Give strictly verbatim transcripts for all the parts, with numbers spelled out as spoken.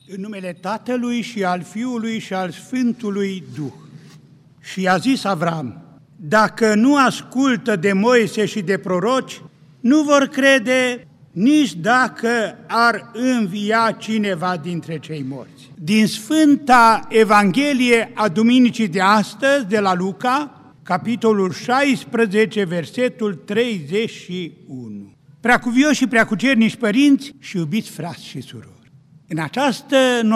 În numele Tatălui și al Fiului și al Sfântului Duh. Și a zis Avram: dacă nu ascultă de Moise și de proroci, nu vor crede nici dacă ar învia cineva dintre cei morți. Din Sfânta Evanghelie a Duminicii de astăzi, de la Luca, capitolul șaisprezece, versetul treizeci și unu. Preacuvioși și preacucernici părinți și iubiți frați și surori, în această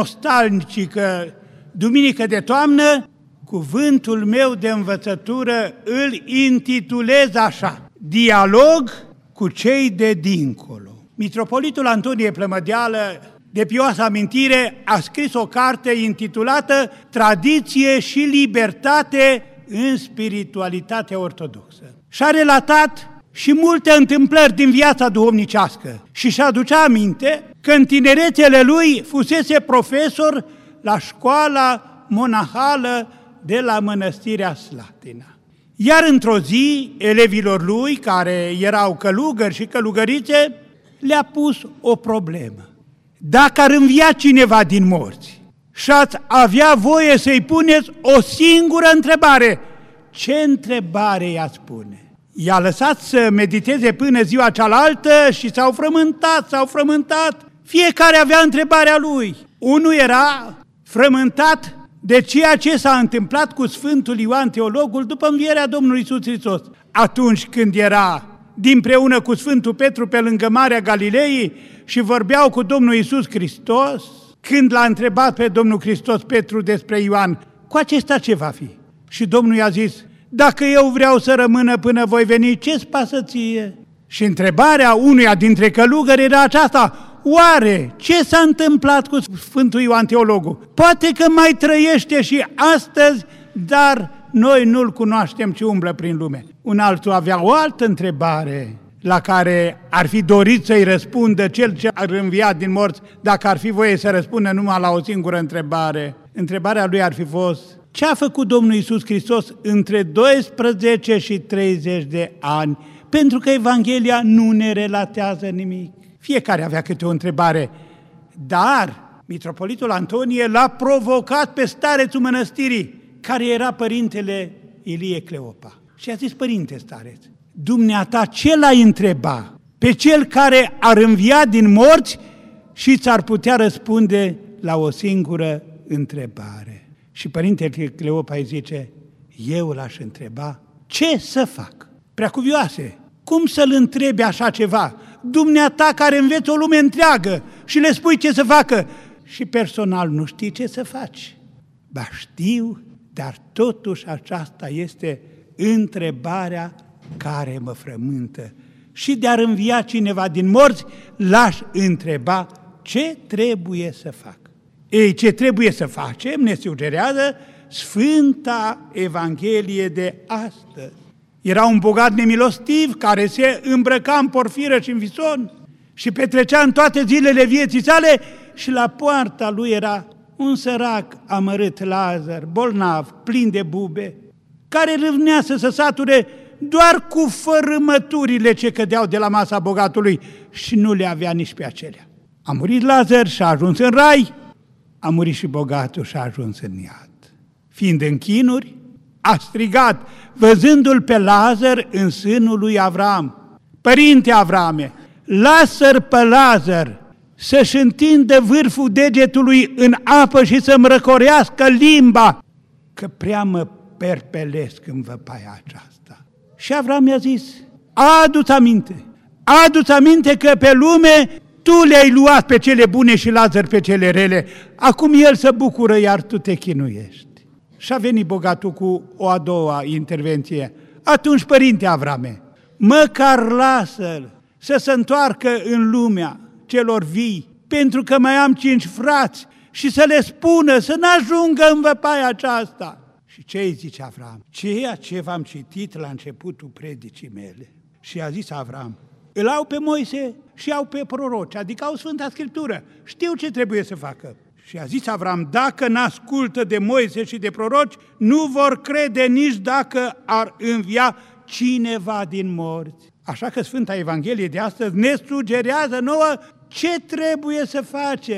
nostalgică duminică de toamnă, cuvântul meu de învățătură îl intitulez așa: dialog cu cei de dincolo. Mitropolitul Antonie Plămădeală, de pioasă amintire, a scris o carte intitulată Tradiție și libertate în spiritualitatea ortodoxă. Și-a relatat și multe întâmplări din viața duhovnicească și și-a aducea aminte că în tinerețele lui fusese profesor la școala monahală de la Mănăstirea Slatina. Iar într-o zi, elevilor lui, care erau călugări și călugărițe, le-a pus o problemă. Dacă ar învia cineva din morți și ați avea voie să-i puneți o singură întrebare, ce întrebare i-ați pune? I-a lăsat să mediteze până ziua cealaltă și s-au frământat, s-au frământat. Fiecare avea întrebarea lui. Unul era frământat de ceea ce s-a întâmplat cu Sfântul Ioan Teologul după învierea Domnului Iisus Hristos. Atunci când era dinpreună cu Sfântul Petru pe lângă Marea Galilei și vorbeau cu Domnul Iisus Hristos, când l-a întrebat pe Domnul Hristos Petru despre Ioan, cu acesta ce va fi? Și Domnul i-a zis: dacă eu vreau să rămână până voi veni, ce-ți pasă ție? Și întrebarea unuia dintre călugări era aceasta: oare ce s-a întâmplat cu Sfântul Ioan Teologul? Poate că mai trăiește și astăzi, dar noi nu-l cunoaștem, ci umblă prin lume. Un altul avea o altă întrebare la care ar fi dorit să-i răspundă cel ce ar învia din morți, dacă ar fi voie să răspundă numai la o singură întrebare. Întrebarea lui ar fi fost: ce a făcut Domnul Iisus Hristos între doisprezece și treizeci de ani? Pentru că Evanghelia nu ne relatează nimic. Fiecare avea câte o întrebare, dar mitropolitul Antonie l-a provocat pe starețul mănăstirii, care era părintele Ilie Cleopa. Și a zis: părinte stareț, dumneata ce l-ai întreba pe cel care ar învia din morți și ți-ar putea răspunde la o singură întrebare? Și părintele Cleopa îi zice: eu l-aș întreba ce să fac. Preacuvioase, cum să-l întrebi așa ceva? Dumneata care înveți o lume întreagă și le spui ce să facă și personal nu știi ce să faci. Ba știu, dar totuși aceasta este întrebarea care mă frământă. Și de-ar învia cineva din morți, l-aș întreba ce trebuie să fac. Ei, ce trebuie să facem, ne sugerează Sfânta Evanghelie de astăzi. Era un bogat nemilostiv care se îmbrăca în porfiră și în vison și petrecea în toate zilele vieții sale și la poarta lui era un sărac amărât Lazar, bolnav, plin de bube, care râvnea să se sature doar cu fărâmăturile ce cădeau de la masa bogatului și nu le avea nici pe acelea. A murit Lazar și a ajuns în rai, a murit și bogatul și a ajuns în iad. Fiind în chinuri, a strigat, văzându-l pe Lazar în sânul lui Avram: părinte Avrame, lasă-l pe Lazar să-și întindă vârful degetului în apă și să-mi răcorească limba, că prea mă perpelesc în văpaia aceasta. Și Avram i-a zis: adu-ți aminte, adu-ți aminte că pe lume tu le-ai luat pe cele bune și Lazar pe cele rele, acum el se bucură, iar tu te chinuiești. Și a venit bogatul cu o a doua intervenție: atunci, părinte Avrame, măcar lasă-l să se întoarcă în lumea celor vii, pentru că mai am cinci frați, și să le spună să n-ajungă în văpaia aceasta. Și ce îi zice Avram? Ceea ce v-am citit la începutul predicii mele. Și a zis Avram: îl au pe Moise și au pe proroci, adică au Sfânta Scriptură, știu ce trebuie să facă. Și a zis Avram: dacă n-ascultă de Moise și de proroci, nu vor crede nici dacă ar învia cineva din morți. Așa că Sfânta Evanghelie de astăzi ne sugerează nouă ce trebuie să facem.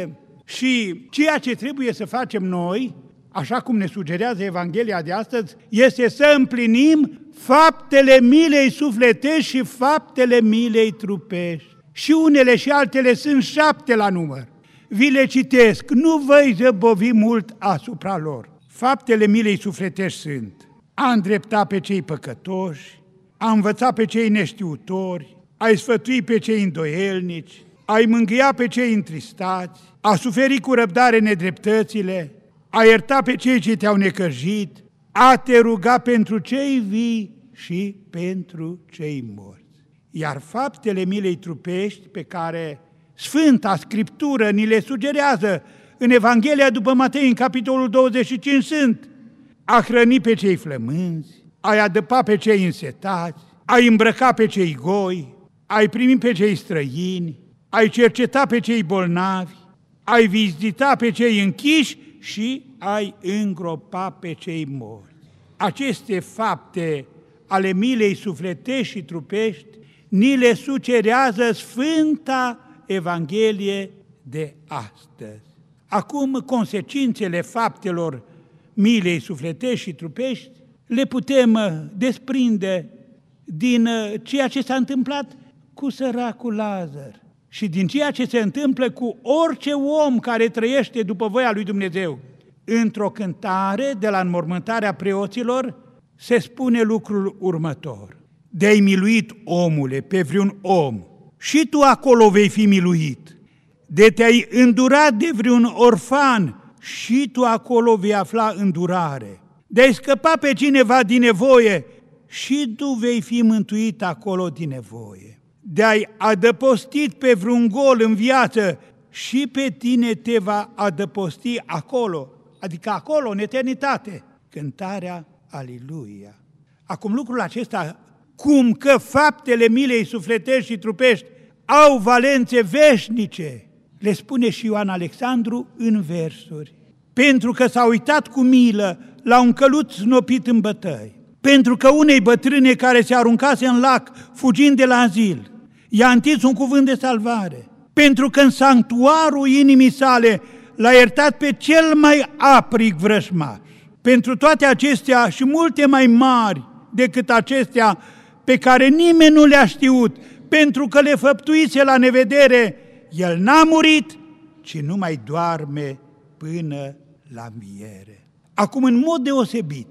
Și ceea ce trebuie să facem noi, așa cum ne sugerează Evanghelia de astăzi, este să împlinim faptele milei sufletești și faptele milei trupești. Și unele și altele sunt șapte la număr. Vi le citesc, nu vă zăbovi mult asupra lor. Faptele milei sufletești sunt: a îndrepta pe cei păcătoși, a învăța pe cei neștiutori, a-i sfătui pe cei îndoielnici, a-i mângâia pe cei întristați, a suferi cu răbdare nedreptățile, a ierta pe cei ce te-au necăjit, a te ruga pentru cei vii și pentru cei morți. Iar faptele milei trupești pe care Sfânta Scriptură ni le sugerează în Evanghelia după Matei, în capitolul douăzeci și cinci, sunt: a hrăni pe cei flămânzi, a-i adăpa pe cei însetați, a-i îmbrăca pe cei goi, a-i primi pe cei străini, a-i cerceta pe cei bolnavi, a-i vizita pe cei închiși și a-i îngropa pe cei morți. Aceste fapte ale milei sufletești și trupești ni le sugerează Sfânta Evanghelie de astăzi. Acum, consecințele faptelor milei sufletești și trupești le putem desprinde din ceea ce s-a întâmplat cu săracul Lazar și din ceea ce se întâmplă cu orice om care trăiește după voia lui Dumnezeu. Într-o cântare de la înmormântarea preoților se spune lucrul următor: de-ai miluit, omule, pe vreun om, și tu acolo vei fi miluit. De te-ai îndurat de vreun orfan, și tu acolo vei afla îndurare. De-ai scăpat pe cineva din nevoie, și tu vei fi mântuit acolo din nevoie. De-ai adăpostit pe vreun gol în viață, și pe tine te va adăposti acolo, adică acolo, în eternitate. Cântarea Aliluia. Acum lucrul acesta, cum că faptele milei sufletești și trupești au valențe veșnice, le spune și Ioan Alexandru în versuri. Pentru că s-a uitat cu milă la un căluț snopit în bătăi, pentru că unei bătrâne care se aruncase în lac fugind de la azil, i-a întins un cuvânt de salvare, pentru că în sanctuarul inimii sale l-a iertat pe cel mai aprig vrăjmaș. Pentru toate acestea și multe mai mari decât acestea pe care nimeni nu le-a știut, pentru că le făptuise la nevedere, el n-a murit, ci nu mai doarme până la înviere. Acum, în mod deosebit,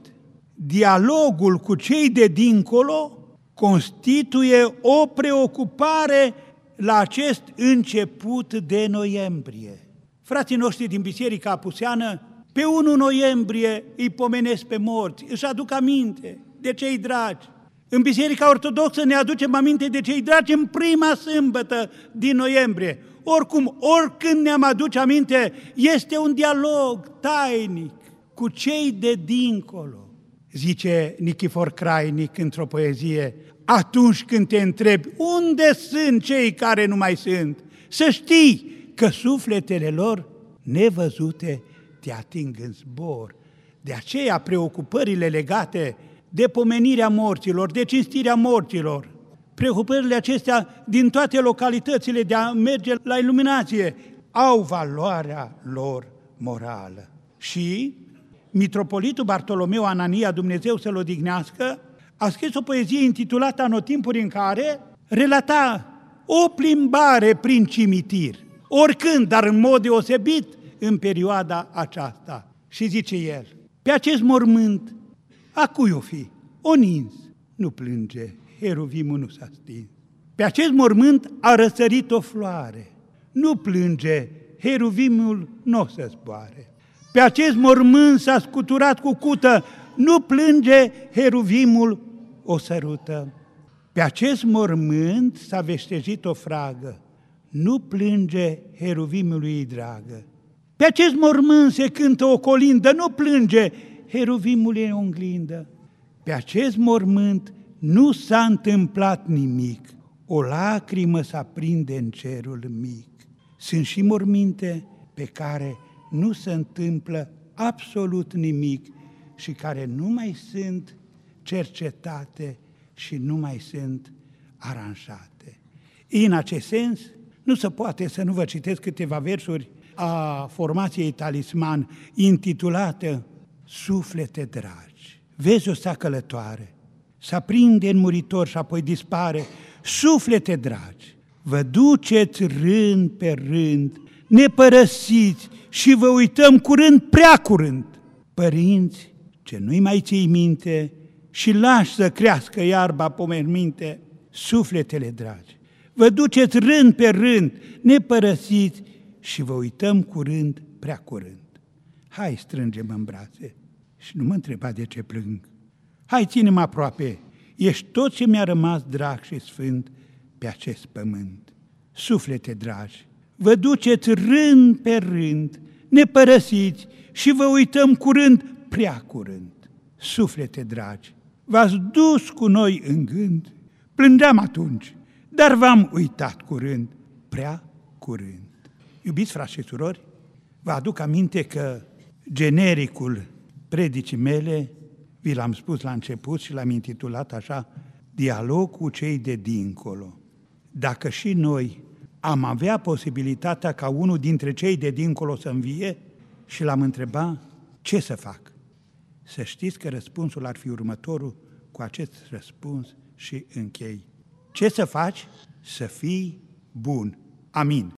dialogul cu cei de dincolo constituie o preocupare la acest început de noiembrie. Frații noștri din Biserica Apuseană, pe întâi noiembrie îi pomenesc pe morți, își aduc aminte de cei dragi. În Biserica Ortodoxă ne aducem aminte de cei dragi în prima sâmbătă din noiembrie. Oricum, oricând ne-am aduce aminte, este un dialog tainic cu cei de dincolo. Zice Nichifor Crainic într-o poezie: atunci când te întrebi unde sunt cei care nu mai sunt, să știi că sufletele lor nevăzute te ating în zbor. De aceea preocupările legate de pomenirea morților, de cinstirea morților, preocupările acestea din toate localitățile de a merge la iluminație, au valoarea lor morală. Și mitropolitul Bartolomeu Anania, Dumnezeu să-l odihnească, a scris o poezie intitulată Anotimpuri, în care relata o plimbare prin cimitir, oricând, dar în mod deosebit în perioada aceasta. Și zice el: pe acest mormânt, a cui o fi? O nins, nu plânge, heruvimul nu s-a stins. Pe acest mormânt a răsărit o floare, nu plânge, heruvimul nu o să zboare. Pe acest mormânt s-a scuturat cu cută, nu plânge, heruvimul o sărută. Pe acest mormânt s-a veștejit o fragă, nu plânge, heruvimului dragă. Pe acest mormânt se cântă o colindă, nu plânge, heruvimul e o înglindă. Pe acest mormânt nu s-a întâmplat nimic, o lacrimă s-aprinde în cerul mic. Sunt și morminte pe care nu se întâmplă absolut nimic și care nu mai sunt cercetate și nu mai sunt aranjate. În acest sens, nu se poate să nu vă citesc câteva versuri a formației Talisman, intitulată Suflete dragi. Vezi o stea călătoare, se aprinde în muritor și apoi dispare. Suflete dragi, vă duceți rând pe rând, ne părăsiți și vă uităm curând, prea curând. Părinți, ce nu-i mai ții minte și lași să crească iarba pomerminte, sufletele dragi, vă duceți rând pe rând, ne părăsiți și vă uităm curând, prea curând. Hai, strângem în brațe și nu mă întreba de ce plâng. Hai, ține-mă aproape, ești tot ce mi-a rămas drag și sfânt pe acest pământ. Suflete dragi, vă duceți rând pe rând, ne părăsiți și vă uităm curând, prea curând. Suflete dragi, v-ați dus cu noi în gând, plângeam atunci, dar v-am uitat curând, prea curând. Iubiți frați și surori, vă aduc aminte că genericul predicii mele, vi l-am spus la început și l-am intitulat așa, Dialog cu cei de dincolo. Dacă și noi am avea posibilitatea ca unul dintre cei de dincolo să învie și l-am întrebat, ce să fac? Să știți că răspunsul ar fi următorul, cu acest răspuns și închei. Ce să faci? Să fii bun. Amin.